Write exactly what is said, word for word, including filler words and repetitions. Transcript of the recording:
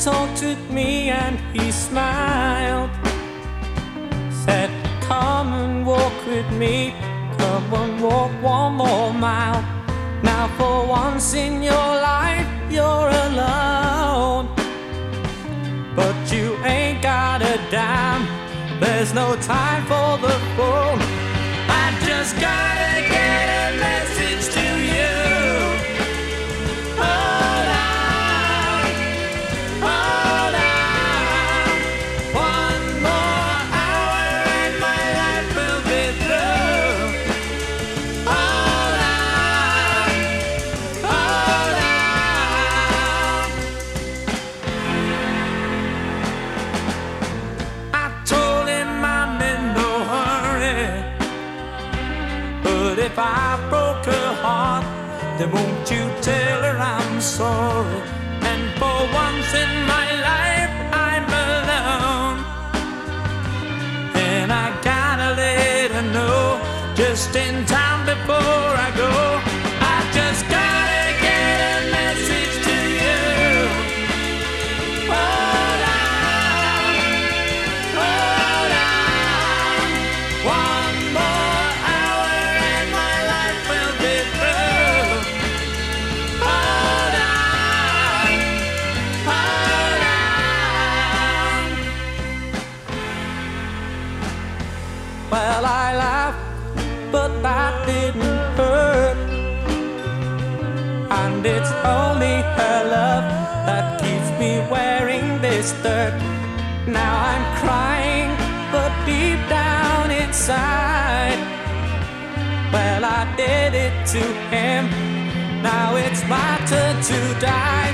talked with me and he smiled. Said, come and walk with me, come and walk one more mile. Now for once in your life you're alone, but you ain't got a dime, there's no time for the phone. I just gotta get a message to you. Hold on, hold on. One more hour and my life will be through. Hold on, hold on. I told him I'm in no hurry, but if I broke her heart, then won't you tell her I'm sorry? And for once in my life I'm alone, and I gotta let her know just in time before I go. I just gotta get a message to you. Hold on, hold on. One more hour and my life will be through. Hold on, hold on. Well, I laughed, but that didn't hurt. And it's only her love that keeps me wearing this dirt. Now I'm crying, but deep down inside, well, I did it to him. Now it's my turn to die.